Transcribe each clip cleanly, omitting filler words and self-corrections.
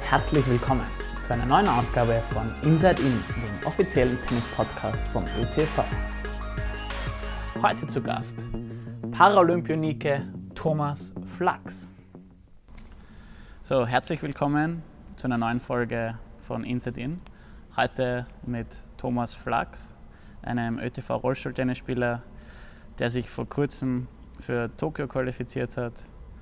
herzlich willkommen zu einer neuen Ausgabe von Inside In, dem offiziellen Tennis-Podcast vom ÖTV. Heute zu Gast Paralympionike Thomas Flachs. So, herzlich willkommen zu einer neuen Folge von Inside In. Heute mit Thomas Flachs, einem ÖTV-Rollstuhltennisspieler, der sich vor kurzem für Tokio qualifiziert hat.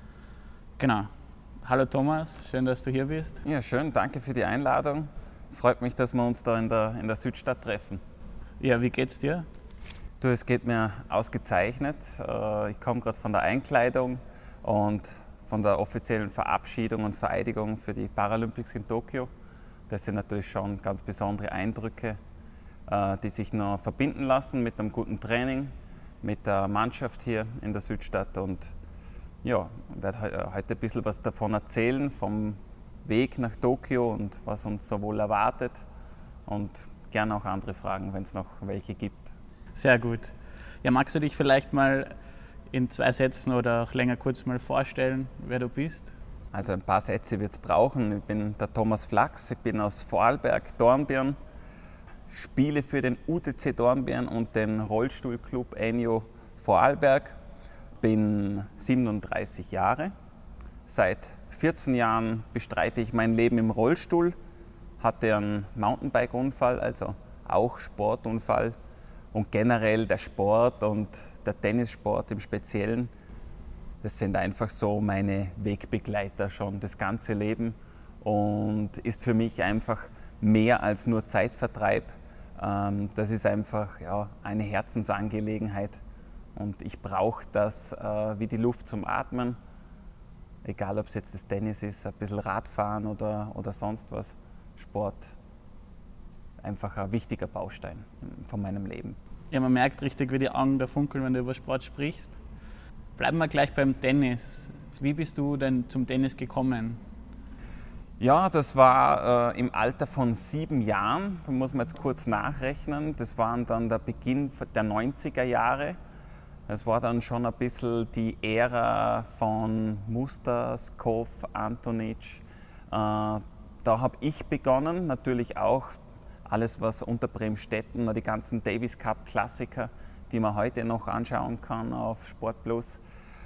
Genau. Hallo Thomas, schön, dass du hier bist. Ja, schön, danke für die Einladung. Freut mich, dass wir uns da in der Südstadt treffen. Ja, wie geht's dir? Du, es geht mir ausgezeichnet. Ich komme gerade von der Einkleidung und von der offiziellen Verabschiedung und Vereidigung für die Paralympics in Tokio. Das sind natürlich schon ganz besondere Eindrücke, die sich noch verbinden lassen mit einem guten Training, mit der Mannschaft hier in der Südstadt. Und ja, ich werde heute ein bisschen was davon erzählen, vom Weg nach Tokio und was uns so wohl erwartet. Und gerne auch andere Fragen, wenn es noch welche gibt. Sehr gut. Ja, magst du dich vielleicht mal in 2 Sätzen oder auch länger kurz mal vorstellen, wer du bist? Also ein paar Sätze wird es brauchen. Ich bin der Thomas Flachs, ich bin aus Vorarlberg, Dornbirn, spiele für den UTC Dornbirn und den Rollstuhlclub Enjo Vorarlberg. Bin 37 Jahre. Seit 14 Jahren bestreite ich mein Leben im Rollstuhl. Hatte einen Mountainbike-Unfall, also auch Sportunfall. Und generell der Sport und der Tennissport im Speziellen, das sind einfach so meine Wegbegleiter schon das ganze Leben und ist für mich einfach mehr als nur Zeitvertreib. Das ist einfach eine Herzensangelegenheit. Und ich brauche das wie die Luft zum Atmen, egal ob es jetzt das Tennis ist, ein bisschen Radfahren oder sonst was. Sport, einfach ein wichtiger Baustein von meinem Leben. Ja, man merkt richtig, wie die Augen da funkeln, wenn du über Sport sprichst. Bleiben wir gleich beim Tennis. Wie bist du denn zum Tennis gekommen? Ja, das war im Alter von 7 Jahren, da muss man jetzt kurz nachrechnen. Das war dann der Beginn der 90er Jahre. Es war dann schon ein bisschen die Ära von Muster, Skov, Antonic. Da habe ich begonnen, natürlich auch alles, was unter Bremstetten, die ganzen Davis Cup Klassiker, die man heute noch anschauen kann auf Sport Plus.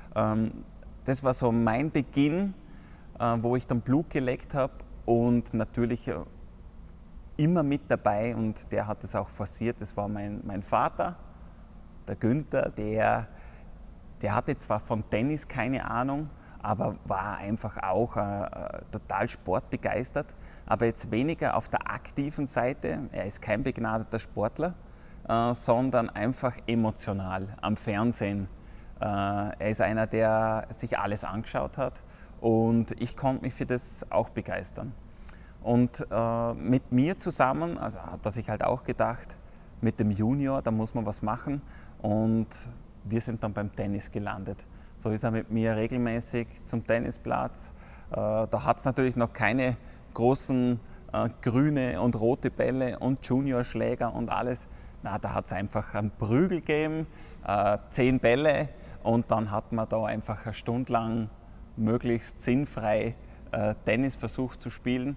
Das war so mein Beginn, wo ich dann Blut geleckt habe und natürlich immer mit dabei, und der hat es auch forciert, das war mein Vater. Der Günther, der hatte zwar von Tennis keine Ahnung, aber war einfach auch total sportbegeistert. Aber jetzt weniger auf der aktiven Seite, er ist kein begnadeter Sportler, sondern einfach emotional am Fernsehen. Er ist einer, der sich alles angeschaut hat und ich konnte mich für das auch begeistern. Und mit mir zusammen, also hat er sich halt auch gedacht, mit dem Junior, da muss man was machen. Und wir sind dann beim Tennis gelandet. So ist er mit mir regelmäßig zum Tennisplatz. Da hat es natürlich noch keine großen grüne und rote Bälle und Juniorschläger und alles. Na, da hat es einfach einen Prügel gegeben, 10 Bälle, und dann hat man da einfach eine Stunde lang möglichst sinnfrei Tennis versucht zu spielen.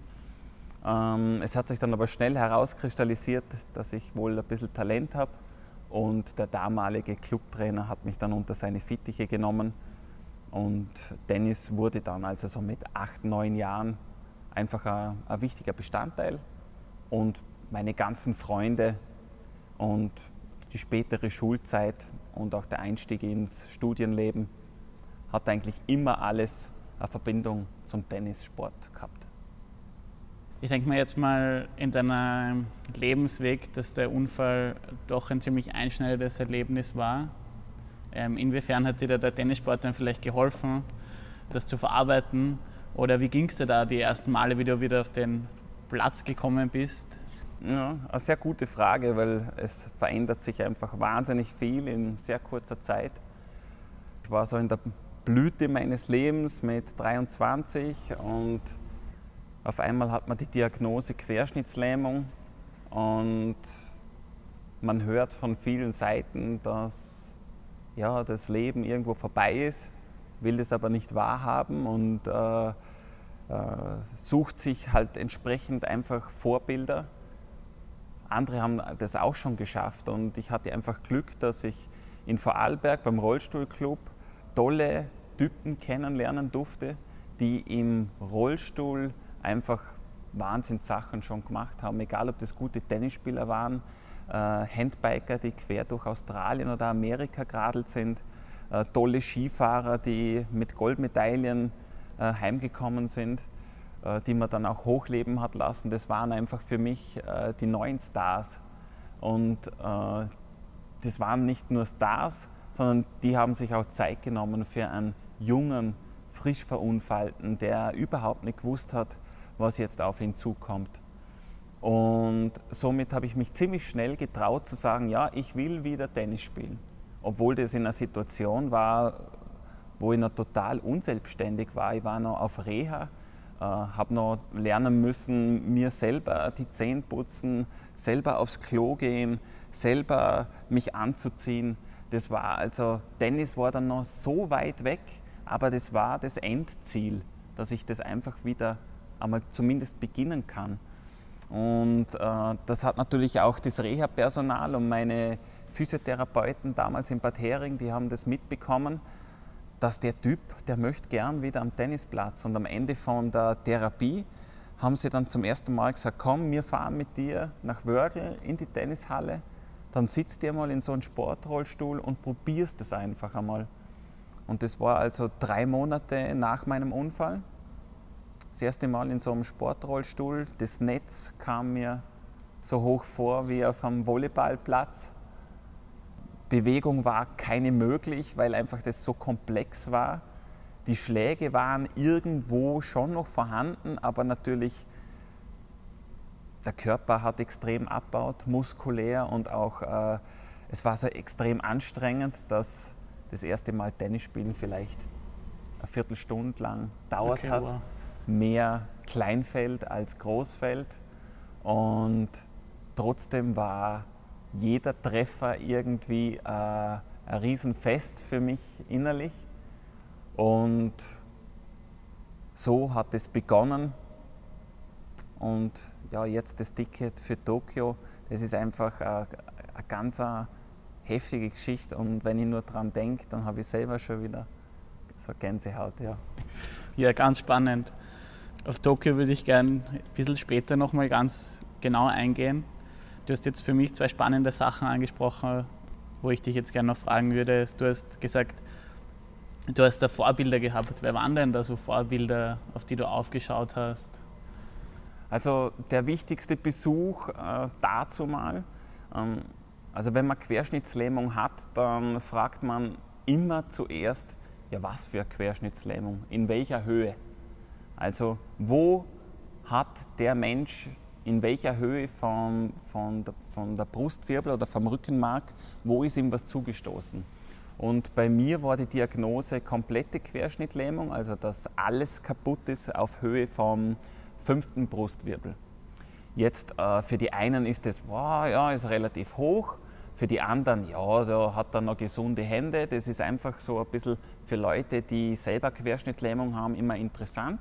Es hat sich dann aber schnell herauskristallisiert, dass ich wohl ein bisschen Talent habe. Und der damalige Clubtrainer hat mich dann unter seine Fittiche genommen. Und Tennis wurde dann also so mit 8, 9 Jahren einfach ein wichtiger Bestandteil. Und meine ganzen Freunde und die spätere Schulzeit und auch der Einstieg ins Studienleben hat eigentlich immer alles eine Verbindung zum Tennissport gehabt. Ich denke mir jetzt mal in deinem Lebensweg, dass der Unfall doch ein ziemlich einschneidendes Erlebnis war. Inwiefern hat dir da der Tennissport dann vielleicht geholfen, das zu verarbeiten? Oder wie ging es dir da die ersten Male, wie du wieder auf den Platz gekommen bist? Ja, eine sehr gute Frage, weil es verändert sich einfach wahnsinnig viel in sehr kurzer Zeit. Ich war so in der Blüte meines Lebens mit 23 und auf einmal hat man die Diagnose Querschnittslähmung und man hört von vielen Seiten, dass das Leben irgendwo vorbei ist, will das aber nicht wahrhaben und sucht sich halt entsprechend einfach Vorbilder. Andere haben das auch schon geschafft und ich hatte einfach Glück, dass ich in Vorarlberg beim Rollstuhlclub tolle Typen kennenlernen durfte, die im Rollstuhl einfach Wahnsinnssachen schon gemacht haben, egal ob das gute Tennisspieler waren, Handbiker, die quer durch Australien oder Amerika geradelt sind, tolle Skifahrer, die mit Goldmedaillen heimgekommen sind, die man dann auch hochleben hat lassen. Das waren einfach für mich die neuen Stars. Und das waren nicht nur Stars, sondern die haben sich auch Zeit genommen für einen jungen, frisch Verunfallten, der überhaupt nicht gewusst hat, was jetzt auf ihn zukommt. Und somit habe ich mich ziemlich schnell getraut zu sagen, ja, ich will wieder Tennis spielen. Obwohl das in einer Situation war, wo ich noch total unselbstständig war. Ich war noch auf Reha, habe noch lernen müssen, mir selber die Zähne putzen, selber aufs Klo gehen, selber mich anzuziehen. Das war also, Tennis war dann noch so weit weg, aber das war das Endziel, dass ich das einfach wieder einmal zumindest beginnen kann. Und das hat natürlich auch das Reha-Personal und meine Physiotherapeuten damals in Bad Hering, die haben das mitbekommen, dass der Typ, der möchte gern wieder am Tennisplatz. Und am Ende von der Therapie haben sie dann zum ersten Mal gesagt, komm, wir fahren mit dir nach Wörgl in die Tennishalle, dann sitzt ihr mal in so einem Sportrollstuhl und probierst das einfach einmal. Und das war also 3 Monate nach meinem Unfall. Das erste Mal in so einem Sportrollstuhl. Das Netz kam mir so hoch vor wie auf einem Volleyballplatz. Bewegung war keine möglich, weil einfach das so komplex war. Die Schläge waren irgendwo schon noch vorhanden, aber natürlich der Körper hat extrem abgebaut, muskulär und auch es war so extrem anstrengend, dass das erste Mal Tennis spielen vielleicht eine Viertelstunde lang dauert hat. Wow. Mehr Kleinfeld als Großfeld und trotzdem war jeder Treffer irgendwie ein Riesenfest für mich innerlich und so hat es begonnen und ja, jetzt das Ticket für Tokio, das ist einfach eine ganz heftige Geschichte und wenn ich nur dran denke, dann habe ich selber schon wieder so Gänsehaut. Ja, ja, ganz spannend. Auf Tokio würde ich gerne ein bisschen später nochmal ganz genau eingehen. Du hast jetzt für mich 2 spannende Sachen angesprochen, wo ich dich jetzt gerne noch fragen würde. Du hast gesagt, du hast da Vorbilder gehabt. Wer waren denn da so Vorbilder, auf die du aufgeschaut hast? Also der wichtigste Besuch dazu mal, also wenn man Querschnittslähmung hat, dann fragt man immer zuerst, ja, was für eine Querschnittslähmung, in welcher Höhe? Also wo hat der Mensch in welcher Höhe von der Brustwirbel oder vom Rückenmark, wo ist ihm was zugestoßen? Und bei mir war die Diagnose komplette Querschnittlähmung, also dass alles kaputt ist auf Höhe vom 5. Brustwirbel. Jetzt für die einen ist das, wow, ja, ist relativ hoch, für die anderen, ja, da hat er noch gesunde Hände. Das ist einfach so ein bisschen für Leute, die selber Querschnittlähmung haben, immer interessant.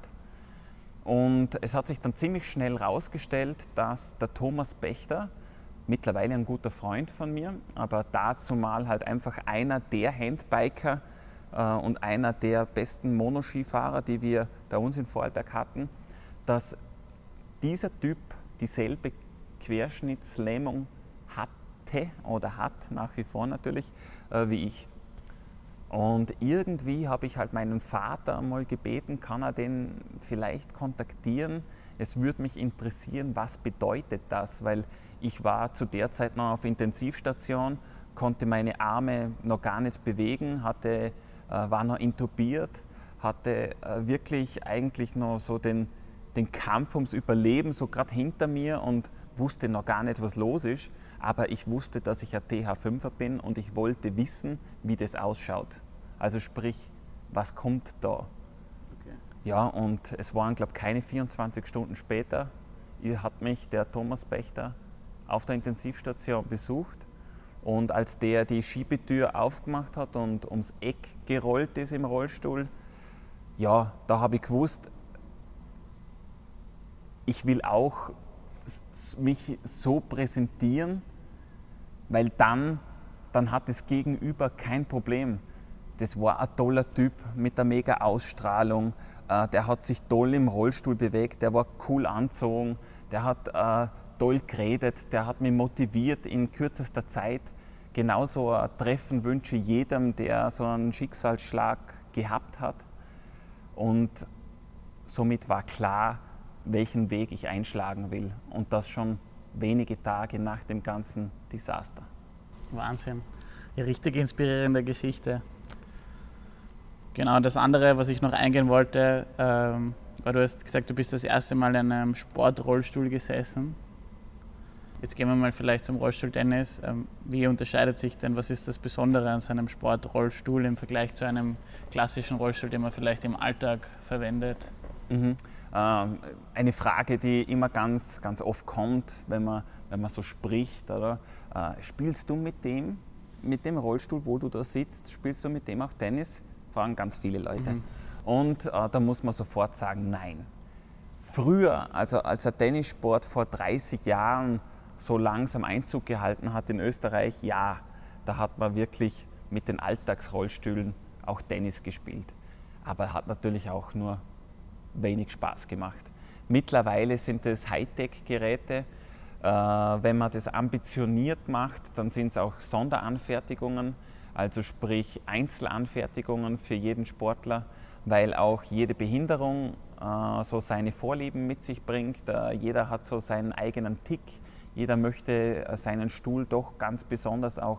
Und es hat sich dann ziemlich schnell herausgestellt, dass der Thomas Pächter, mittlerweile ein guter Freund von mir, aber dazumal halt einfach einer der Handbiker und einer der besten Monoskifahrer, die wir bei uns in Vorarlberg hatten, dass dieser Typ dieselbe Querschnittslähmung hatte oder hat, nach wie vor natürlich, wie ich. Und irgendwie habe ich halt meinen Vater mal gebeten, kann er den vielleicht kontaktieren? Es würde mich interessieren, was bedeutet das? Weil ich war zu der Zeit noch auf Intensivstation, konnte meine Arme noch gar nicht bewegen, war noch intubiert, hatte wirklich eigentlich noch so den Kampf ums Überleben so gerade hinter mir und wusste noch gar nicht, was los ist. Aber ich wusste, dass ich ein TH5er bin und ich wollte wissen, wie das ausschaut. Also sprich, was kommt da? Okay. Ja, und es waren, glaube ich, keine 24 Stunden später, hat mich der Thomas Pächter auf der Intensivstation besucht. Und als der die Schiebetür aufgemacht hat und ums Eck gerollt ist im Rollstuhl, ja, da habe ich gewusst, ich will auch mich so präsentieren, weil dann hat das Gegenüber kein Problem. Das war ein toller Typ mit einer mega Ausstrahlung, der hat sich toll im Rollstuhl bewegt, der war cool angezogen, der hat toll geredet, der hat mich motiviert in kürzester Zeit. Genauso ein Treffen wünsche ich jedem, der so einen Schicksalsschlag gehabt hat. Und somit war klar, welchen Weg ich einschlagen will. Und das schon wenige Tage nach dem ganzen Desaster. Wahnsinn. Eine richtig inspirierende Geschichte. Genau, das andere, was ich noch eingehen wollte, war, du hast gesagt, du bist das erste Mal in einem Sportrollstuhl gesessen. Jetzt gehen wir mal vielleicht zum Rollstuhltennis. Wie unterscheidet sich denn, was ist das Besondere an so einem Sportrollstuhl im Vergleich zu einem klassischen Rollstuhl, den man vielleicht im Alltag verwendet? Eine Frage, die immer ganz, ganz oft kommt, wenn man so spricht, oder? Spielst du mit dem Rollstuhl, wo du da sitzt, spielst du mit dem auch Tennis? Fragen ganz viele Leute. Und da muss man sofort sagen, nein. Früher, also als der Tennissport vor 30 Jahren so langsam Einzug gehalten hat in Österreich, ja, da hat man wirklich mit den Alltagsrollstühlen auch Tennis gespielt. Aber hat natürlich auch nur wenig Spaß gemacht. Mittlerweile sind es Hightech-Geräte. Wenn man das ambitioniert macht, dann sind es auch Sonderanfertigungen, also sprich Einzelanfertigungen für jeden Sportler, weil auch jede Behinderung so seine Vorlieben mit sich bringt. Jeder hat so seinen eigenen Tick. Jeder möchte seinen Stuhl doch ganz besonders auch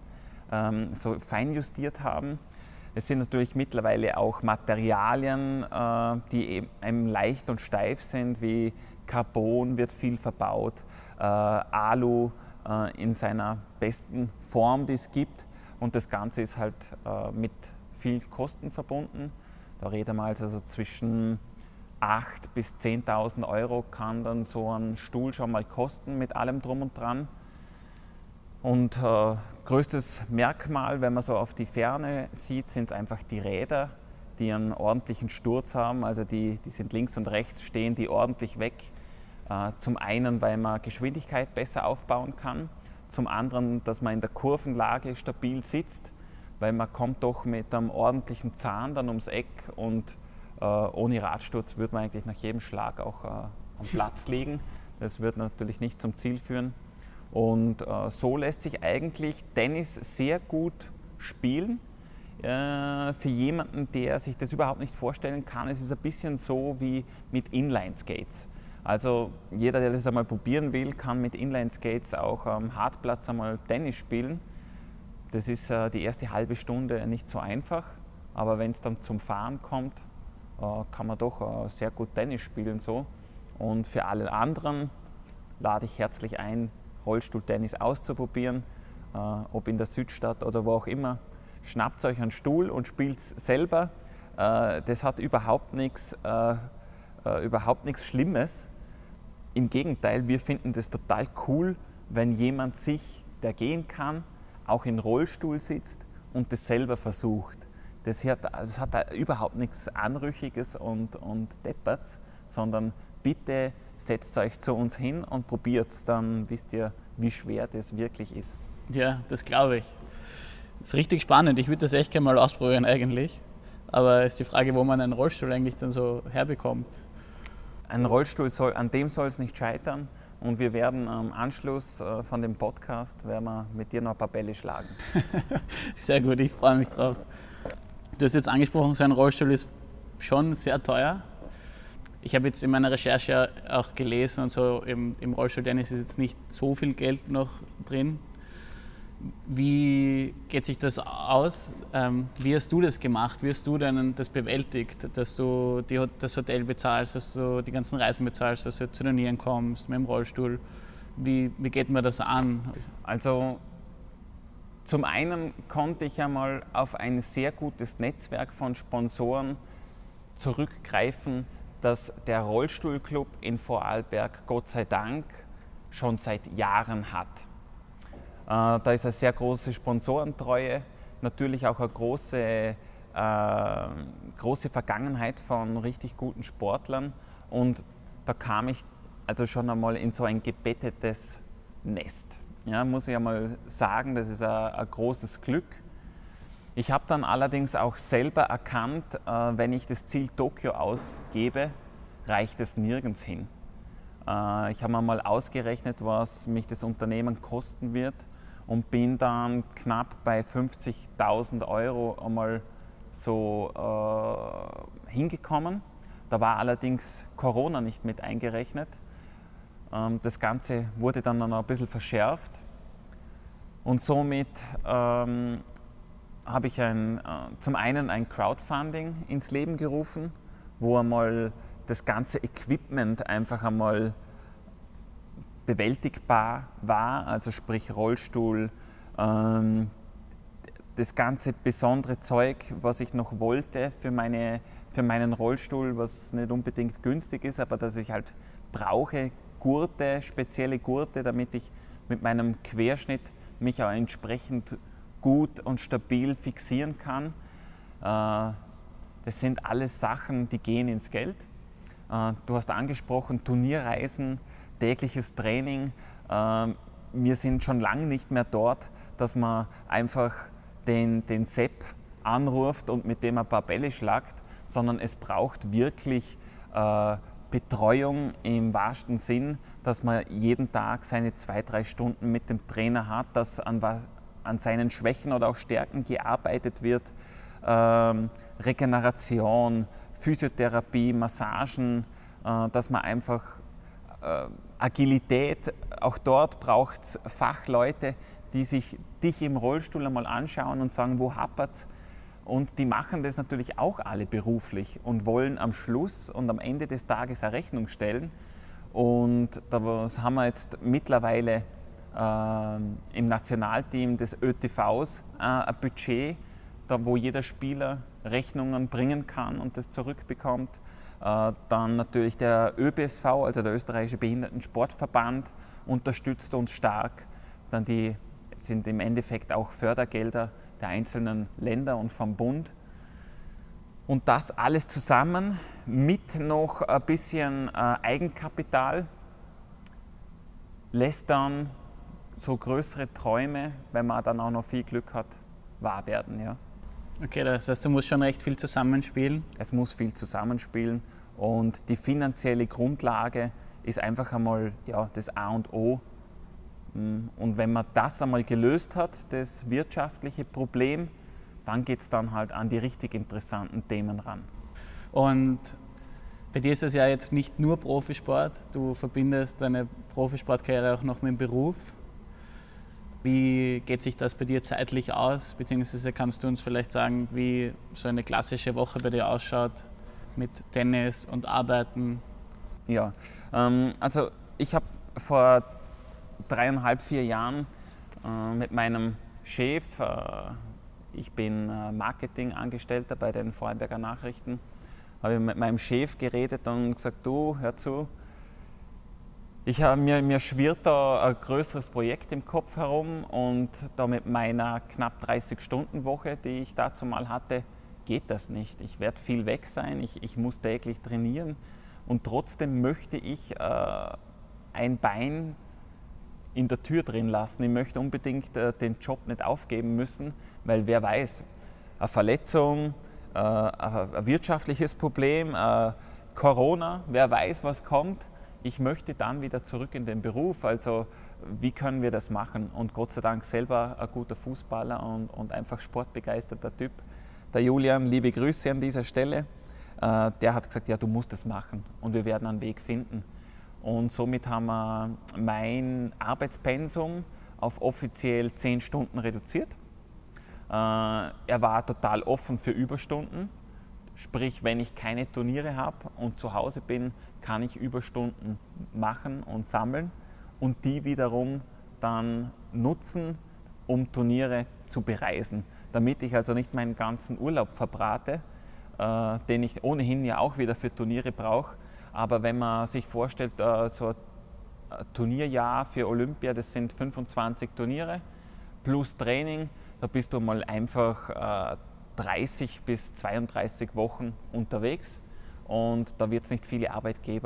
so feinjustiert haben. Es sind natürlich mittlerweile auch Materialien, die eben leicht und steif sind, wie Carbon wird viel verbaut, Alu in seiner besten Form, die es gibt. Und das Ganze ist halt mit viel Kosten verbunden. Da reden wir also zwischen 8.000 bis 10.000 Euro kann dann so ein Stuhl schon mal kosten mit allem drum und dran. Und größtes Merkmal, wenn man so auf die Ferne sieht, sind es einfach die Räder, die einen ordentlichen Sturz haben. Also die sind links und rechts, stehen die ordentlich weg. Zum einen, weil man Geschwindigkeit besser aufbauen kann. Zum anderen, dass man in der Kurvenlage stabil sitzt, weil man kommt doch mit einem ordentlichen Zahn dann ums Eck und ohne Radsturz würde man eigentlich nach jedem Schlag auch am Platz liegen. Das wird natürlich nicht zum Ziel führen. Und so lässt sich eigentlich Tennis sehr gut spielen. Für jemanden, der sich das überhaupt nicht vorstellen kann, es ist ein bisschen so wie mit Inline-Skates. Also jeder, der das einmal probieren will, kann mit Inline-Skates auch am Hartplatz einmal Tennis spielen. Das ist die erste halbe Stunde nicht so einfach, aber wenn es dann zum Fahren kommt, kann man doch sehr gut Tennis spielen so. Und für alle anderen lade ich herzlich ein, Rollstuhltennis auszuprobieren, ob in der Südstadt oder wo auch immer. Schnappt euch einen Stuhl und spielt selber. Das hat überhaupt nichts Schlimmes. Im Gegenteil, wir finden das total cool, wenn jemand sich, der gehen kann, auch im Rollstuhl sitzt und das selber versucht. Das hat da überhaupt nichts Anrüchiges und Depperts, sondern bitte setzt euch zu uns hin und probiert es, dann wisst ihr, wie schwer das wirklich ist. Ja, das glaube ich. Das ist richtig spannend. Ich würde das echt gerne mal ausprobieren eigentlich. Aber es ist die Frage, wo man einen Rollstuhl eigentlich dann so herbekommt. Ein Rollstuhl, an dem soll es nicht scheitern. Und wir werden am Anschluss von dem Podcast werden wir mit dir noch ein paar Bälle schlagen. Sehr gut, ich freue mich drauf. Du hast jetzt angesprochen, so ein Rollstuhl ist schon sehr teuer. Ich habe jetzt in meiner Recherche auch gelesen und so, im Rollstuhltennis ist jetzt nicht so viel Geld noch drin. Wie geht sich das aus? Wie hast du das gemacht? Wie hast du das bewältigt, dass du das Hotel bezahlst, dass du die ganzen Reisen bezahlst, dass du zu Turnieren kommst mit dem Rollstuhl? Wie geht man das an? Also zum einen konnte ich einmal auf ein sehr gutes Netzwerk von Sponsoren zurückgreifen, das der Rollstuhlclub in Vorarlberg Gott sei Dank schon seit Jahren hat. Da ist eine sehr große Sponsorentreue, natürlich auch eine große Vergangenheit von richtig guten Sportlern und da kam ich also schon einmal in so ein gebettetes Nest. Ja, muss ich einmal sagen, das ist ein großes Glück. Ich habe dann allerdings auch selber erkannt, wenn ich das Ziel Tokio ausgebe, reicht es nirgends hin. Ich habe mir mal ausgerechnet, was mich das Unternehmen kosten wird und bin dann knapp bei 50.000 € einmal so hingekommen. Da war allerdings Corona nicht mit eingerechnet. Das Ganze wurde dann noch ein bisschen verschärft und somit habe ich zum einen ein Crowdfunding ins Leben gerufen, wo einmal das ganze Equipment einfach einmal bewältigbar war, also sprich Rollstuhl, das ganze besondere Zeug, was ich noch wollte für meinen Rollstuhl, was nicht unbedingt günstig ist, aber das ich halt brauche, Gurte, spezielle Gurte, damit ich mit meinem Querschnitt mich auch entsprechend gut und stabil fixieren kann. Das sind alles Sachen, die gehen ins Geld. Du hast angesprochen, Turnierreisen, tägliches Training. Wir sind schon lange nicht mehr dort, dass man einfach den Sepp anruft und mit dem ein paar Bälle schlagt, sondern es braucht wirklich Betreuung im wahrsten Sinn, dass man jeden Tag seine 2-3 Stunden mit dem Trainer hat, dass an seinen Schwächen oder auch Stärken gearbeitet wird. Regeneration, Physiotherapie, Massagen, dass man einfach Agilität, auch dort braucht es Fachleute, die sich dich im Rollstuhl einmal anschauen und sagen, wo hapert's? Und die machen das natürlich auch alle beruflich und wollen am Schluss und am Ende des Tages eine Rechnung stellen. Und da haben wir jetzt mittlerweile im Nationalteam des ÖTVs ein Budget, da wo jeder Spieler Rechnungen bringen kann und das zurückbekommt. Dann natürlich der ÖBSV, also der Österreichische Behindertensportverband, unterstützt uns stark. Dann sind im Endeffekt auch Fördergelder der einzelnen Länder und vom Bund. Und das alles zusammen mit noch ein bisschen Eigenkapital lässt dann so größere Träume, wenn man dann auch noch viel Glück hat, wahr werden. Ja. Okay, das heißt, du musst schon recht viel zusammenspielen. Es muss viel zusammenspielen und die finanzielle Grundlage ist einfach einmal das A und O. Und wenn man das einmal gelöst hat, das wirtschaftliche Problem, dann geht es dann halt an die richtig interessanten Themen ran. Und bei dir ist es ja jetzt nicht nur Profisport, du verbindest deine Profisportkarriere auch noch mit dem Beruf. Wie geht sich das bei dir zeitlich aus? Beziehungsweise kannst du uns vielleicht sagen, wie so eine klassische Woche bei dir ausschaut mit Tennis und Arbeiten? Ja, also ich habe vor 3,5, 4 Jahren mit meinem Chef, ich bin Marketingangestellter bei den Vorarlberger Nachrichten, habe ich mit meinem Chef geredet und gesagt, du, hör zu, mir schwirrt da ein größeres Projekt im Kopf herum und da mit meiner knapp 30-Stunden-Woche, die ich dazu mal hatte, geht das nicht. Ich werde viel weg sein, ich muss täglich trainieren und trotzdem möchte ich ein Bein in der Tür drin lassen. Ich möchte unbedingt den Job nicht aufgeben müssen, weil wer weiß, eine Verletzung, ein wirtschaftliches Problem, Corona, wer weiß, was kommt. Ich möchte dann wieder zurück in den Beruf, also wie können wir das machen? Und Gott sei Dank selber ein guter Fußballer und einfach sportbegeisterter Typ. Der Julian, liebe Grüße an dieser Stelle, der hat gesagt, ja, du musst es machen und wir werden einen Weg finden. Und somit haben wir mein Arbeitspensum auf offiziell 10 Stunden reduziert. Er war total offen für Überstunden. Sprich, wenn ich keine Turniere habe und zu Hause bin, kann ich Überstunden machen und sammeln und die wiederum dann nutzen, um Turniere zu bereisen. Damit ich also nicht meinen ganzen Urlaub verbrate, den ich ohnehin ja auch wieder für Turniere brauche. Aber wenn man sich vorstellt, so ein Turnierjahr für Olympia, das sind 25 Turniere plus Training, da bist du mal einfach 30 bis 32 Wochen unterwegs und da wird es nicht viele Arbeitgeber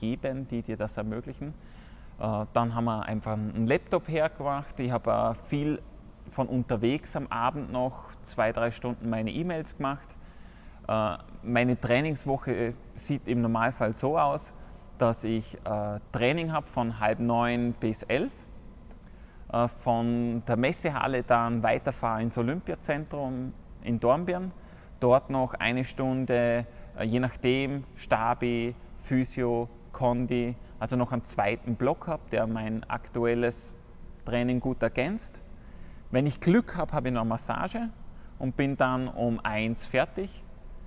geben, die dir das ermöglichen. Dann haben wir einfach einen Laptop hergemacht. Ich habe viel von unterwegs am Abend noch 2-3 Stunden meine E-Mails gemacht. Meine Trainingswoche sieht im Normalfall so aus, dass ich Training habe von 8:30 bis 11. Von der Messehalle dann weiterfahre ins Olympiazentrum in Dornbirn. Dort noch 1 Stunde, je nachdem, Stabi, Physio, Kondi, also noch einen zweiten Block habe, der mein aktuelles Training gut ergänzt. Wenn ich Glück habe, habe ich noch eine Massage und bin dann um 1 fertig.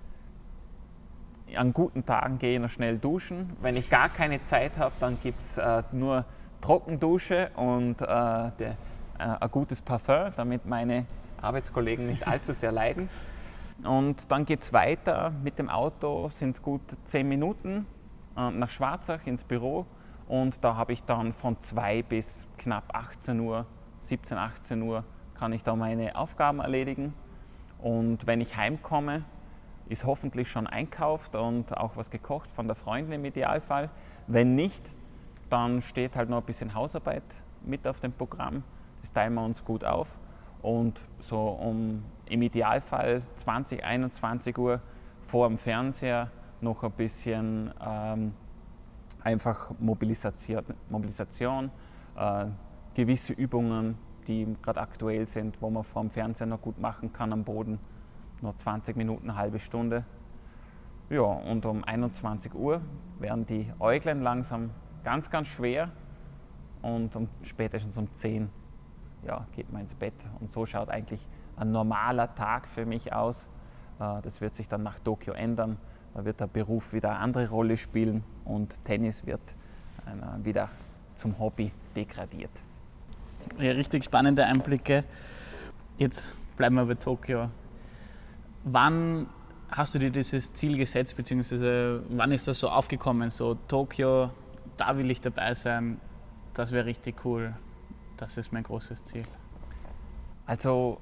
An guten Tagen gehe ich noch schnell duschen. Wenn ich gar keine Zeit habe, dann gibt es nur Trockendusche und ein gutes Parfum, damit meine Arbeitskollegen nicht allzu sehr leiden. Und dann geht es weiter mit dem Auto, sind es gut 10 Minuten nach Schwarzach ins Büro und da habe ich dann von 2 bis knapp 18 Uhr, 17, 18 Uhr kann ich da meine Aufgaben erledigen und wenn ich heimkomme, ist hoffentlich schon einkauft und auch was gekocht von der Freundin im Idealfall. Wenn nicht, dann steht halt noch ein bisschen Hausarbeit mit auf dem Programm, das teilen wir uns gut auf und so im Idealfall 20, 21 Uhr vor dem Fernseher noch ein bisschen einfach Mobilisation, gewisse Übungen, die gerade aktuell sind, wo man vor dem Fernseher noch gut machen kann am Boden, noch 20 Minuten, eine halbe Stunde. Ja, und um 21 Uhr werden die Äuglein langsam ganz, ganz schwer und spätestens um 10 geht man ins Bett. Und so schaut eigentlich ein normaler Tag für mich aus. Das wird sich dann nach Tokio ändern. Da wird der Beruf wieder eine andere Rolle spielen und Tennis wird wieder zum Hobby degradiert. Ja, richtig spannende Einblicke. Jetzt bleiben wir bei Tokio. Wann hast du dir dieses Ziel gesetzt, beziehungsweise wann ist das so aufgekommen? So Tokio, da will ich dabei sein, das wäre richtig cool. Das ist mein großes Ziel. Also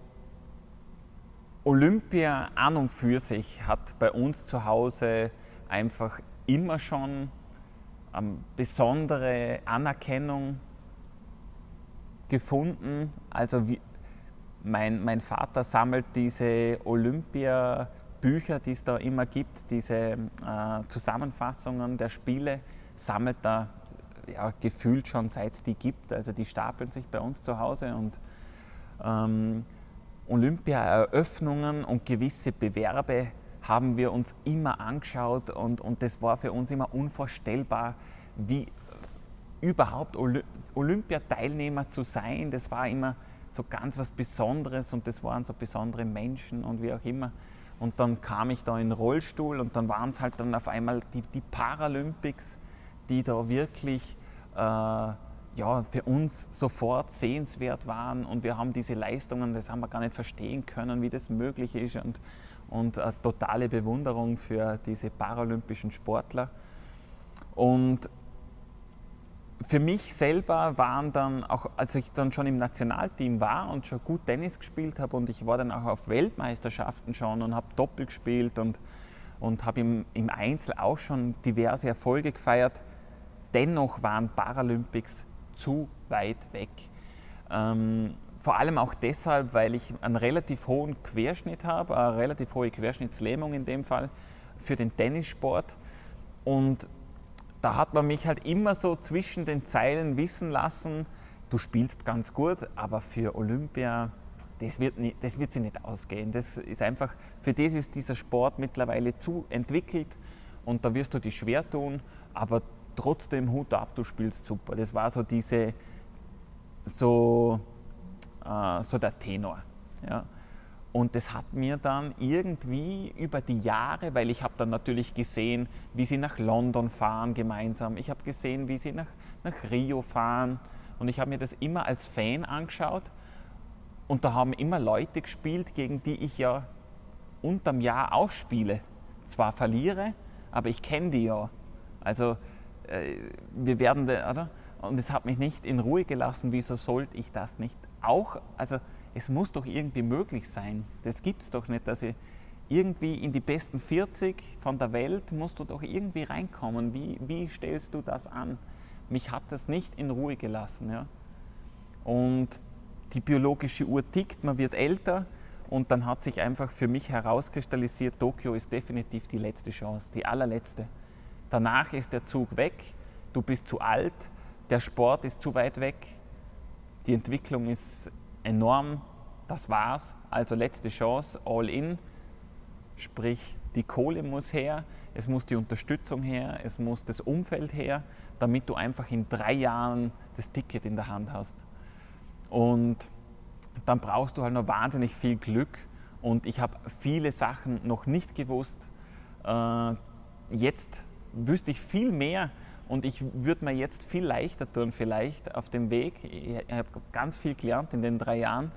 Olympia an und für sich hat bei uns zu Hause einfach immer schon besondere Anerkennung gefunden. Also mein Vater sammelt diese Olympia-Bücher, die es da immer gibt, diese Zusammenfassungen der Spiele, sammelt da gefühlt schon seit es die gibt. Also die stapeln sich bei uns zu Hause und Olympia-Eröffnungen und gewisse Bewerbe haben wir uns immer angeschaut und das war für uns immer unvorstellbar, wie überhaupt Olympiateilnehmer zu sein. Das war immer so ganz was Besonderes und das waren so besondere Menschen und wie auch immer. Und dann kam ich da in den Rollstuhl und dann waren es halt dann auf einmal die Paralympics, die da wirklich für uns sofort sehenswert waren und wir haben diese Leistungen, das haben wir gar nicht verstehen können, wie das möglich ist und eine totale Bewunderung für diese paralympischen Sportler. Und für mich selber waren dann, auch als ich dann schon im Nationalteam war und schon gut Tennis gespielt habe und ich war dann auch auf Weltmeisterschaften schon und habe Doppel gespielt und habe im Einzel auch schon diverse Erfolge gefeiert, dennoch waren Paralympics zu weit weg. Vor allem auch deshalb, weil ich einen relativ hohen Querschnitt habe, eine relativ hohe Querschnittslähmung in dem Fall für den Tennissport. Und da hat man mich halt immer so zwischen den Zeilen wissen lassen, du spielst ganz gut, aber für Olympia, das wird sich nicht ausgehen. Das ist einfach, für das ist dieser Sport mittlerweile zu entwickelt und da wirst du dich schwer tun, aber trotzdem Hut ab, du spielst super. Das war so so der Tenor. Ja. Und das hat mir dann irgendwie über die Jahre, weil ich habe dann natürlich gesehen, wie sie nach London fahren gemeinsam. Ich habe gesehen, wie sie nach Rio fahren und ich habe mir das immer als Fan angeschaut und da haben immer Leute gespielt, gegen die ich ja unterm Jahr auch spiele. Zwar verliere, aber ich kenne die ja. Also wir werden, oder? Und es hat mich nicht in Ruhe gelassen, wieso sollte ich das nicht auch? Also es muss doch irgendwie möglich sein. Das gibt es doch nicht, dass ich irgendwie in die besten 40 von der Welt musst du doch irgendwie reinkommen. Wie stellst du das an? Mich hat das nicht in Ruhe gelassen. Ja? Und die biologische Uhr tickt, man wird älter und dann hat sich einfach für mich herauskristallisiert, Tokio ist definitiv die letzte Chance, die allerletzte. Danach ist der Zug weg, du bist zu alt, der Sport ist zu weit weg, die Entwicklung ist enorm, das war's, also letzte Chance, all in, sprich die Kohle muss her, es muss die Unterstützung her, es muss das Umfeld her, damit du einfach in 3 Jahren das Ticket in der Hand hast. Und dann brauchst du halt noch wahnsinnig viel Glück und ich habe viele Sachen noch nicht gewusst. Jetzt wüsste ich viel mehr und ich würde mir jetzt viel leichter tun vielleicht auf dem Weg. Ich habe ganz viel gelernt in den 3 Jahren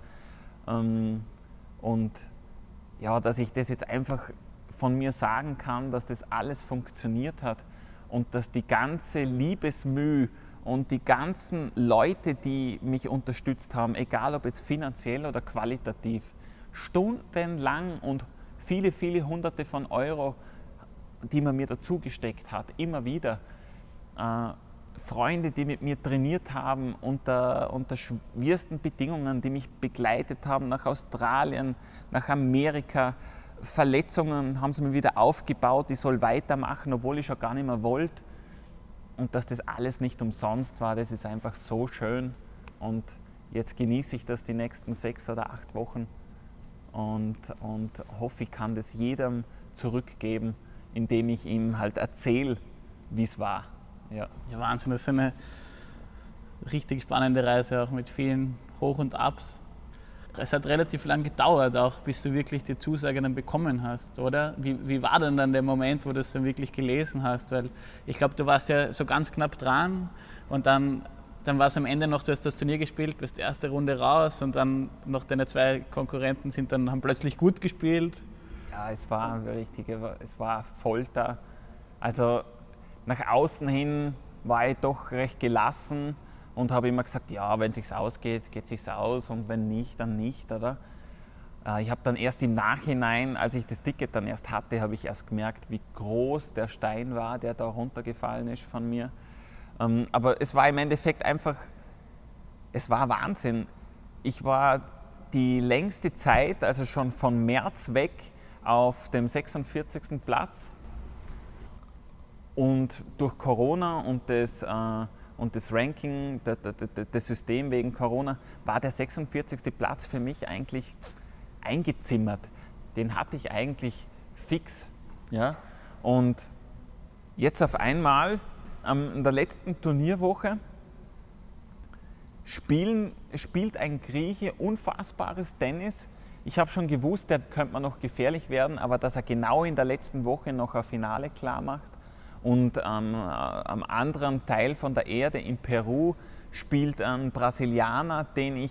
und ja, dass ich das jetzt einfach von mir sagen kann, dass das alles funktioniert hat und dass die ganze Liebesmüh und die ganzen Leute, die mich unterstützt haben, egal ob jetzt finanziell oder qualitativ, stundenlang und viele, viele Hunderte von Euro, die man mir dazu gesteckt hat, immer wieder. Freunde, die mit mir trainiert haben unter schwersten Bedingungen, die mich begleitet haben nach Australien, nach Amerika. Verletzungen haben sie mir wieder aufgebaut, ich soll weitermachen, obwohl ich schon gar nicht mehr wollte. Und dass das alles nicht umsonst war, das ist einfach so schön. Und jetzt genieße ich das die nächsten 6 oder 8 Wochen und hoffe, ich kann das jedem zurückgeben, indem ich ihm halt erzähle, wie es war. Ja. Ja, Wahnsinn, das ist eine richtig spannende Reise, auch mit vielen Hoch- und Ups. Es hat relativ lang gedauert, auch bis du wirklich die Zusage dann bekommen hast, oder? Wie war denn dann der Moment, wo du es dann wirklich gelesen hast? Weil ich glaube, du warst ja so ganz knapp dran und dann war es am Ende noch, du hast das Turnier gespielt, bist die erste Runde raus und dann noch deine 2 Konkurrenten haben plötzlich gut gespielt. Ja, es war es war Folter. Also nach außen hin war ich doch recht gelassen und habe immer gesagt, ja, wenn es sich ausgeht, geht es sich aus und wenn nicht, dann nicht, oder? Ich habe dann erst im Nachhinein, als ich das Ticket dann erst hatte, habe ich erst gemerkt, wie groß der Stein war, der da runtergefallen ist von mir. Aber es war im Endeffekt einfach, es war Wahnsinn. Ich war die längste Zeit, also schon von März weg, auf dem 46. Platz. Und durch Corona und das Ranking, das System wegen Corona, war der 46. Platz für mich eigentlich eingezimmert. Den hatte ich eigentlich fix. Ja? Und jetzt auf einmal, in der letzten Turnierwoche, spielt ein Grieche unfassbares Tennis. Ich habe schon gewusst, der könnte mir noch gefährlich werden, aber dass er genau in der letzten Woche noch ein Finale klar macht. Und am anderen Teil von der Erde, in Peru, spielt ein Brasilianer, der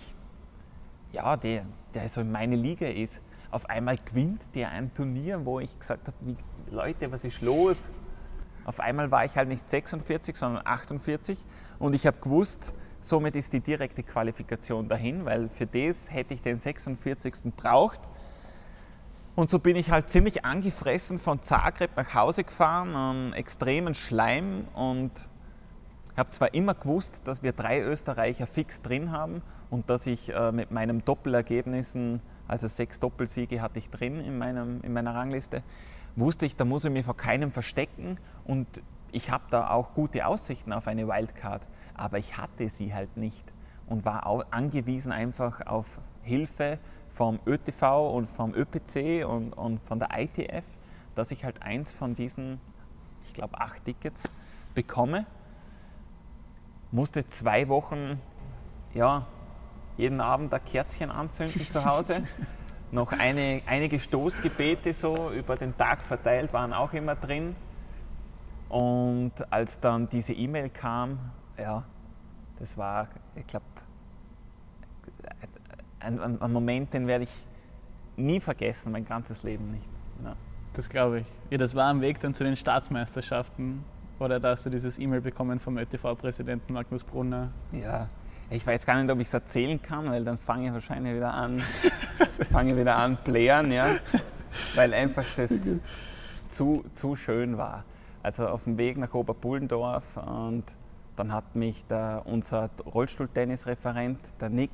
so in meine Liga ist. Auf einmal gewinnt der ein Turnier, wo ich gesagt habe, Leute, was ist los? Auf einmal war ich halt nicht 46, sondern 48 und ich habe gewusst, somit ist die direkte Qualifikation dahin, weil für das hätte ich den 46. braucht. Und so bin ich halt ziemlich angefressen von Zagreb nach Hause gefahren, einen extremen Schleim und habe zwar immer gewusst, dass wir 3 Österreicher fix drin haben und dass ich mit meinen Doppelergebnissen, also 6 Doppelsiege hatte ich drin in meiner Rangliste, wusste ich, da muss ich mich vor keinem verstecken und ich habe da auch gute Aussichten auf eine Wildcard, aber ich hatte sie halt nicht und war auch angewiesen einfach auf Hilfe vom ÖTV und vom ÖPC und von der ITF, dass ich halt eins von diesen, ich glaube 8 Tickets bekomme. Musste 2 Wochen, ja, jeden Abend ein Kerzchen anzünden zu Hause. Noch einige Stoßgebete so über den Tag verteilt waren auch immer drin. Und als dann diese E-Mail kam, ja, das war, ich glaube, ein Moment, den werde ich nie vergessen, mein ganzes Leben nicht. Ja. Das glaube ich. Ja, das war am Weg dann zu den Staatsmeisterschaften. Oder da hast du dieses E-Mail bekommen vom ÖTV-Präsidenten Magnus Brunner. Ja, ich weiß gar nicht, ob ich es erzählen kann, weil dann fange ich wahrscheinlich wieder an, plären, ja. weil einfach das zu schön war. Also auf dem Weg nach Oberpullendorf und dann hat mich unser Rollstuhltennisreferent, der Nick,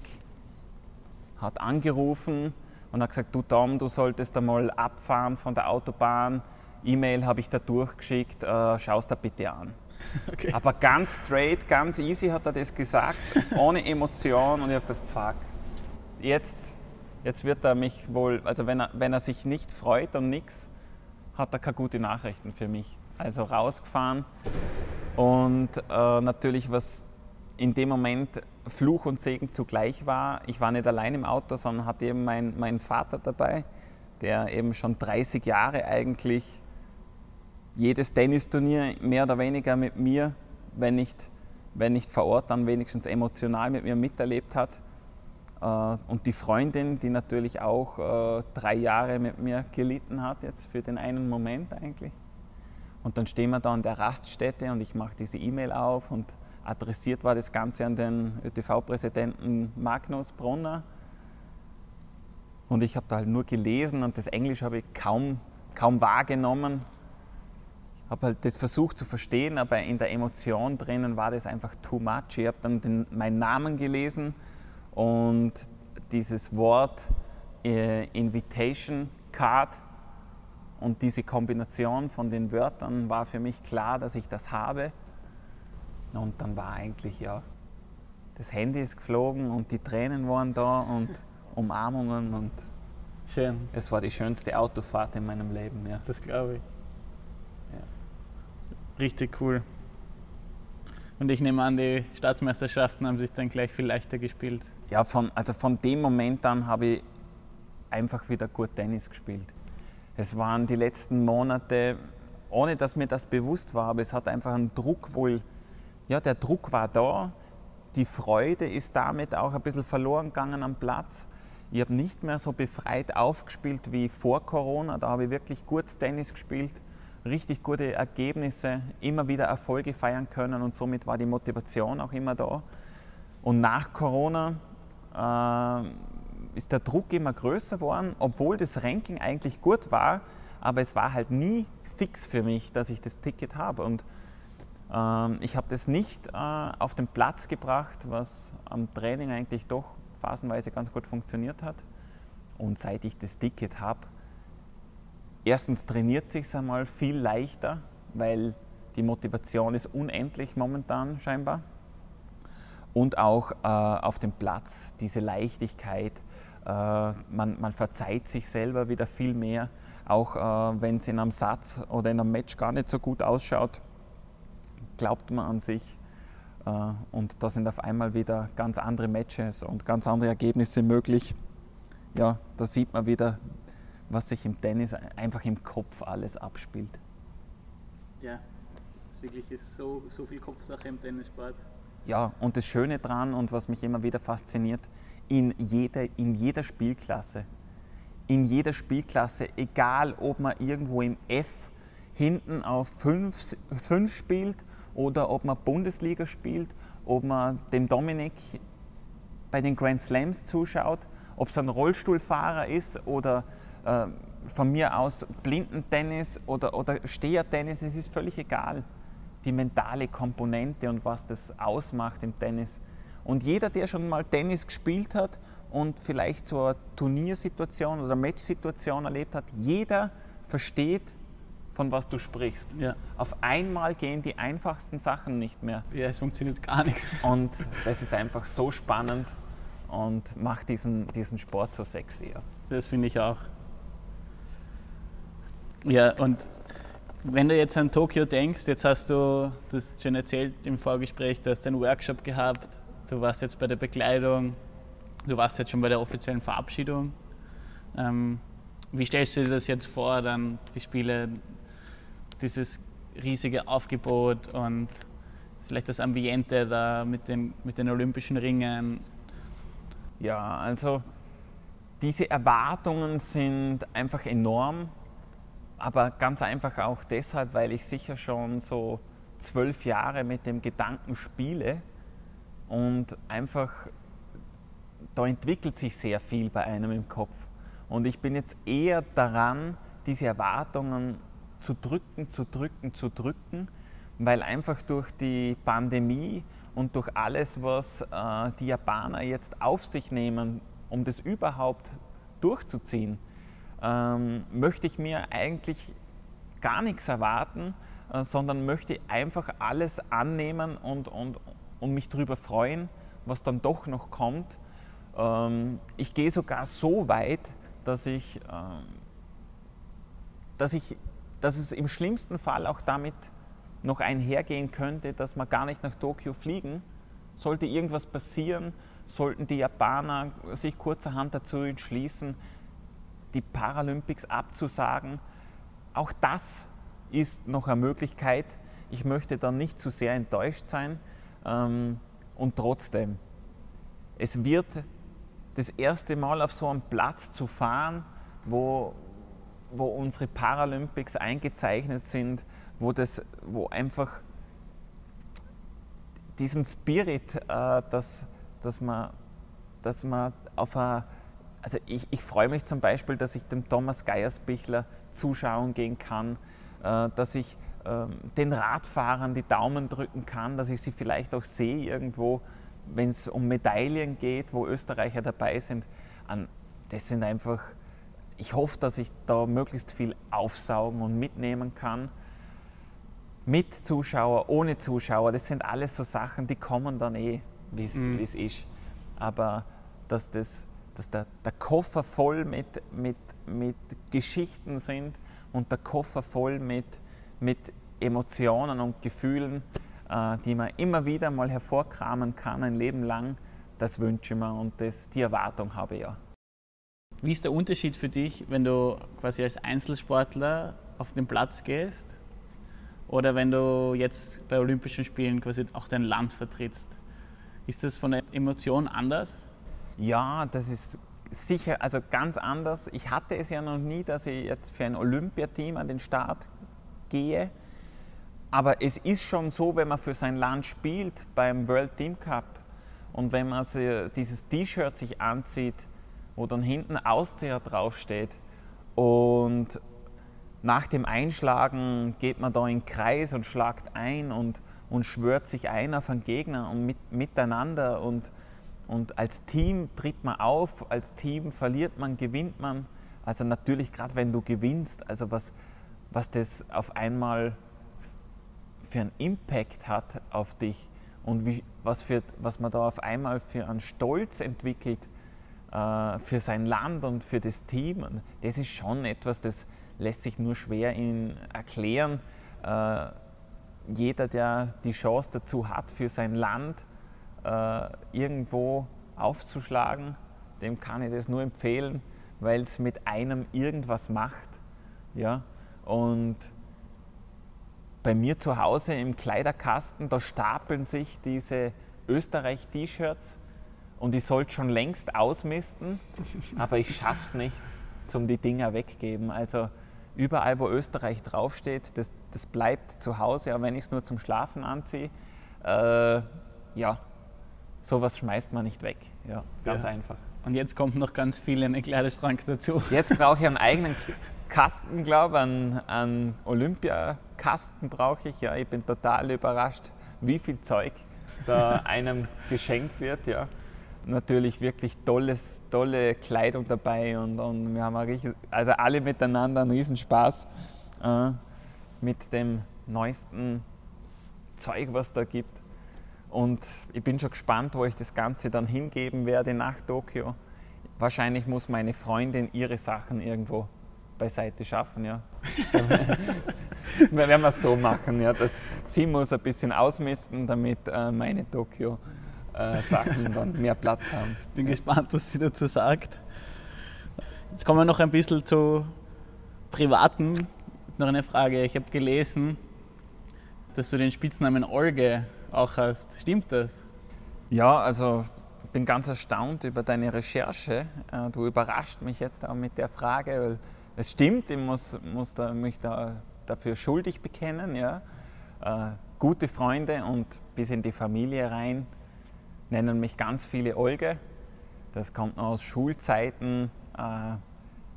hat angerufen und hat gesagt, du Tom, du solltest einmal abfahren von der Autobahn. E-Mail habe ich da durchgeschickt, schau es dir bitte an. Okay. Aber ganz straight, ganz easy hat er das gesagt, ohne Emotion und ich habe gedacht, fuck, jetzt wird er mich wohl, also wenn er sich nicht freut und nichts, hat er keine guten Nachrichten für mich. Also rausgefahren und natürlich, was in dem Moment Fluch und Segen zugleich war, ich war nicht allein im Auto, sondern hatte eben meinen Vater dabei, der eben schon 30 Jahre eigentlich jedes Tennisturnier mehr oder weniger mit mir, wenn nicht vor Ort, dann wenigstens emotional mit mir miterlebt hat. Und die Freundin, die natürlich auch 3 Jahre mit mir gelitten hat, jetzt für den einen Moment eigentlich. Und dann stehen wir da an der Raststätte und ich mache diese E-Mail auf und adressiert war das Ganze an den ÖTV-Präsidenten Magnus Brunner. Und ich habe da halt nur gelesen und das Englisch habe ich kaum wahrgenommen. Ich habe halt das versucht zu verstehen, aber in der Emotion drinnen war das einfach too much. Ich habe dann meinen Namen gelesen und dieses Wort Invitation Card und diese Kombination von den Wörtern war für mich klar, dass ich das habe. Und dann war eigentlich, ja, das Handy ist geflogen und die Tränen waren da und Umarmungen und schön. Es war die schönste Autofahrt in meinem Leben, ja. Das glaube ich. Ja. Richtig cool. Und ich nehme an, die Staatsmeisterschaften haben sich dann gleich viel leichter gespielt. Ja, von dem Moment an habe ich einfach wieder gut Tennis gespielt. Es waren die letzten Monate, ohne dass mir das bewusst war, aber es hat einfach einen Druck wohl, ja, der Druck war da, die Freude ist damit auch ein bisschen verloren gegangen am Platz. Ich habe nicht mehr so befreit aufgespielt wie vor Corona, da habe ich wirklich gut Tennis gespielt, richtig gute Ergebnisse, immer wieder Erfolge feiern können und somit war die Motivation auch immer da. Und nach Corona ist der Druck immer größer geworden, obwohl das Ranking eigentlich gut war, aber es war halt nie fix für mich, dass ich das Ticket habe. Und ich habe das nicht auf den Platz gebracht, was am Training eigentlich doch phasenweise ganz gut funktioniert hat. Und seit ich das Ticket habe, erstens trainiert es sich einmal viel leichter, weil die Motivation ist unendlich momentan scheinbar. Und auch auf dem Platz diese Leichtigkeit, man verzeiht sich selber wieder viel mehr, auch wenn es in einem Satz oder in einem Match gar nicht so gut ausschaut, glaubt man an sich und da sind auf einmal wieder ganz andere Matches und ganz andere Ergebnisse möglich. Ja, da sieht man wieder, was sich im Tennis einfach im Kopf alles abspielt. Ja, es wirklich ist so viel Kopfsache im Tennissport. Ja, und das Schöne dran und was mich immer wieder fasziniert, in jeder Spielklasse, egal ob man irgendwo im F hinten auf 5 spielt oder ob man Bundesliga spielt, ob man dem Dominik bei den Grand Slams zuschaut, ob es ein Rollstuhlfahrer ist oder von mir aus Blindentennis oder Stehertennis, es ist völlig egal. Die mentale Komponente und was das ausmacht im Tennis. Und jeder, der schon mal Tennis gespielt hat und vielleicht so eine Turniersituation oder Matchsituation erlebt hat, jeder versteht, von was du sprichst. Ja. Auf einmal gehen die einfachsten Sachen nicht mehr. Ja, es funktioniert gar nicht. Und das ist einfach so spannend und macht diesen Sport so sexy. Ja. Das finde ich auch. Ja, und wenn du jetzt an Tokio denkst, jetzt hast du das schon erzählt im Vorgespräch, du hast einen Workshop gehabt, du warst jetzt bei der Bekleidung, du warst jetzt schon bei der offiziellen Verabschiedung. Wie stellst du dir das jetzt vor, dann die Spiele, dieses riesige Aufgebot und vielleicht das Ambiente da mit den Olympischen Ringen? Ja, also diese Erwartungen sind einfach enorm. Aber ganz einfach auch deshalb, weil ich sicher schon so 12 Jahre mit dem Gedanken spiele und einfach, da entwickelt sich sehr viel bei einem im Kopf. Und ich bin jetzt eher daran, diese Erwartungen zu drücken, weil einfach durch die Pandemie und durch alles, was die Japaner jetzt auf sich nehmen, um das überhaupt durchzuziehen, möchte ich mir eigentlich gar nichts erwarten, sondern möchte einfach alles annehmen und mich darüber freuen, was dann doch noch kommt. Ich gehe sogar so weit, dass es im schlimmsten Fall auch damit noch einhergehen könnte, dass wir gar nicht nach Tokio fliegen. Sollte irgendwas passieren, sollten die Japaner sich kurzerhand dazu entschließen, die Paralympics abzusagen. Auch das ist noch eine Möglichkeit. Ich möchte dann nicht zu sehr enttäuscht sein. Und trotzdem, es wird das erste Mal auf so einen Platz zu fahren, wo unsere Paralympics eingezeichnet sind, wo einfach diesen Spirit, dass man auf eine, also ich freue mich zum Beispiel, dass ich dem Thomas Geiersbichler zuschauen gehen kann, dass ich den Radfahrern die Daumen drücken kann, dass ich sie vielleicht auch sehe irgendwo, wenn es um Medaillen geht, wo Österreicher dabei sind. Das sind einfach, ich hoffe, dass ich da möglichst viel aufsaugen und mitnehmen kann. Mit Zuschauer, ohne Zuschauer, das sind alles so Sachen, die kommen dann wie es ist. Aber dass der Koffer voll mit Geschichten sind und der Koffer voll mit Emotionen und Gefühlen, die man immer wieder mal hervorkramen kann, ein Leben lang, das wünsche ich mir und die Erwartung habe ich ja. Wie ist der Unterschied für dich, wenn du quasi als Einzelsportler auf den Platz gehst oder wenn du jetzt bei Olympischen Spielen quasi auch dein Land vertrittst? Ist das von der Emotion anders? Ja, das ist sicher, also ganz anders. Ich hatte es ja noch nie, dass ich jetzt für ein Olympiateam an den Start gehe. Aber es ist schon so, wenn man für sein Land spielt beim World Team Cup und wenn man dieses T-Shirt sich anzieht, wo dann hinten Austria draufsteht und nach dem Einschlagen geht man da in den Kreis und schlagt ein und schwört sich ein auf einen Gegner und miteinander und als Team tritt man auf, als Team verliert man, gewinnt man. Also natürlich gerade wenn du gewinnst, also was das auf einmal für einen Impact hat auf dich und was man da auf einmal für einen Stolz entwickelt für sein Land und für das Team. Und das ist schon etwas, das lässt sich nur schwer erklären. Jeder, der die Chance dazu hat, für sein Land irgendwo aufzuschlagen, dem kann ich das nur empfehlen, weil es mit einem irgendwas macht. Ja? Und bei mir zu Hause im Kleiderkasten, da stapeln sich diese Österreich-T-Shirts und ich sollte schon längst ausmisten, aber ich schaffe es nicht, zum die Dinger weggeben. Also überall, wo Österreich draufsteht, das bleibt zu Hause, auch wenn ich es nur zum Schlafen anziehe. Ja, sowas schmeißt man nicht weg. Ja, ganz einfach. Und jetzt kommt noch ganz viel in den Kleiderschrank dazu. Jetzt brauche ich einen eigenen Kasten, glaube ich, einen Olympiakasten brauche ich. Ja, ich bin total überrascht, wie viel Zeug da einem geschenkt wird. Ja. Natürlich wirklich tolle Kleidung dabei und wir haben also alle miteinander einen Riesenspaß mit dem neuesten Zeug, was da gibt. Und ich bin schon gespannt, wo ich das Ganze dann hingeben werde nach Tokio. Wahrscheinlich muss meine Freundin ihre Sachen irgendwo beiseite schaffen. Ja. Werden wir es so machen, ja, dass sie muss ein bisschen ausmisten, damit meine Tokio-Sachen dann mehr Platz haben. Bin gespannt, was sie dazu sagt. Jetzt kommen wir noch ein bisschen zu Privaten. Noch eine Frage. Ich habe gelesen, dass du den Spitznamen Olge auch hast. Stimmt das? Ja, also ich bin ganz erstaunt über deine Recherche. Du überrascht mich jetzt auch mit der Frage, weil es stimmt, ich muss mich dafür schuldig bekennen. Ja. Gute Freunde und bis in die Familie rein nennen mich ganz viele Olge. Das kommt noch aus Schulzeiten.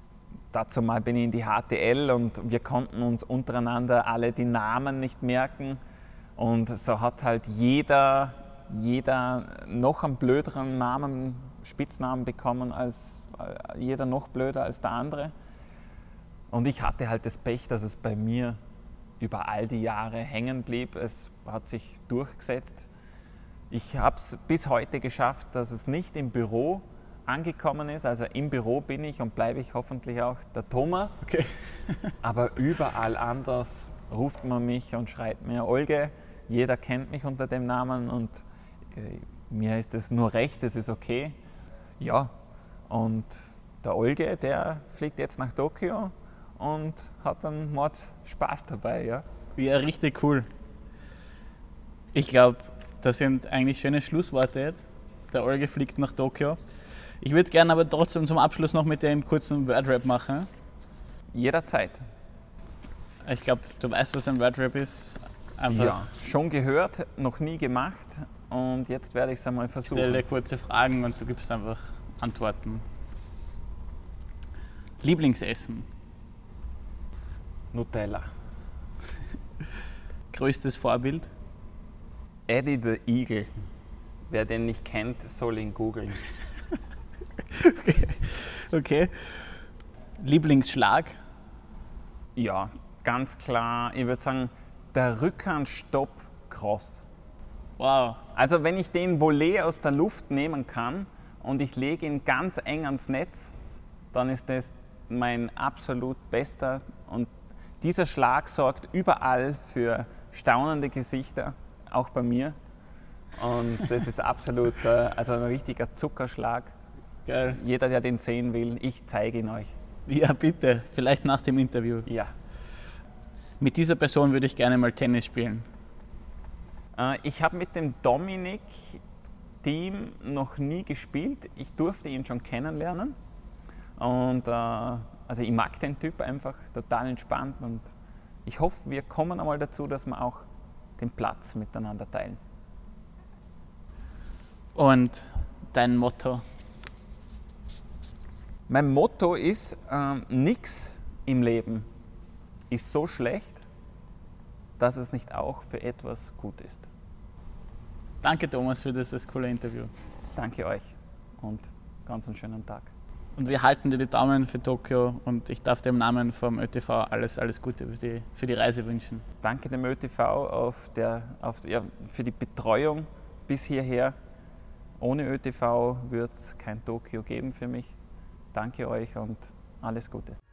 dazu mal bin ich in die HTL und wir konnten uns untereinander alle die Namen nicht merken. Und so hat halt jeder noch einen blöderen Namen, Spitznamen bekommen, als jeder noch blöder als der andere. Und ich hatte halt das Pech, dass es bei mir über all die Jahre hängen blieb. Es hat sich durchgesetzt. Ich habe es bis heute geschafft, dass es nicht im Büro angekommen ist. Also im Büro bin ich und bleibe ich hoffentlich auch der Thomas. Okay. Aber überall anders ruft man mich und schreit mir Olge. Jeder kennt mich unter dem Namen und mir ist es nur recht, es ist okay. Ja, und der Olge, der fliegt jetzt nach Tokio und hat dann Mords Spaß dabei. Ja, Ja, richtig cool. Ich glaube, das sind eigentlich schöne Schlussworte jetzt. Der Olge fliegt nach Tokio. Ich würde gerne aber trotzdem zum Abschluss noch mit dir einen kurzen Wordrap machen. jederzeit. Ich glaube, du weißt, was ein Wordrap ist. Einfach Ja, schon gehört, noch nie gemacht und jetzt werde ich es einmal versuchen. stell dir kurze Fragen und du gibst einfach Antworten. Lieblingsessen, Nutella. größtes Vorbild, Eddie the Eagle. Wer den nicht kennt, soll ihn googeln. okay. Lieblingsschlag, Ja, ganz klar, ich würde sagen, der Rückhandstopp Cross. wow, Also wenn ich den Volley aus der Luft nehmen kann und ich lege ihn ganz eng ans Netz, dann ist das mein absolut bester. Und dieser Schlag sorgt überall für staunende Gesichter, auch bei mir. Und das ist absolut also ein richtiger Zuckerschlag. geil. Jeder, der den sehen will, ich zeige ihn euch. Ja, bitte, vielleicht nach dem Interview. Ja. Mit dieser Person würde ich gerne mal Tennis spielen. Ich habe mit dem Dominik Thiem noch nie gespielt. Ich durfte ihn schon kennenlernen. Und also ich mag den Typ einfach, total entspannt. Und ich hoffe, wir kommen einmal dazu, dass wir auch den Platz miteinander teilen. Und dein Motto? Mein Motto ist, nichts im Leben ist so schlecht, dass es nicht auch für etwas gut ist. Danke Thomas für das coole Interview. Danke euch und ganz einen schönen Tag. Und wir halten dir die Daumen für Tokio und ich darf dir im Namen vom ÖTV alles Gute für die Reise wünschen. Danke dem ÖTV für die Betreuung bis hierher. Ohne ÖTV wird es kein Tokio geben für mich. Danke euch und alles Gute.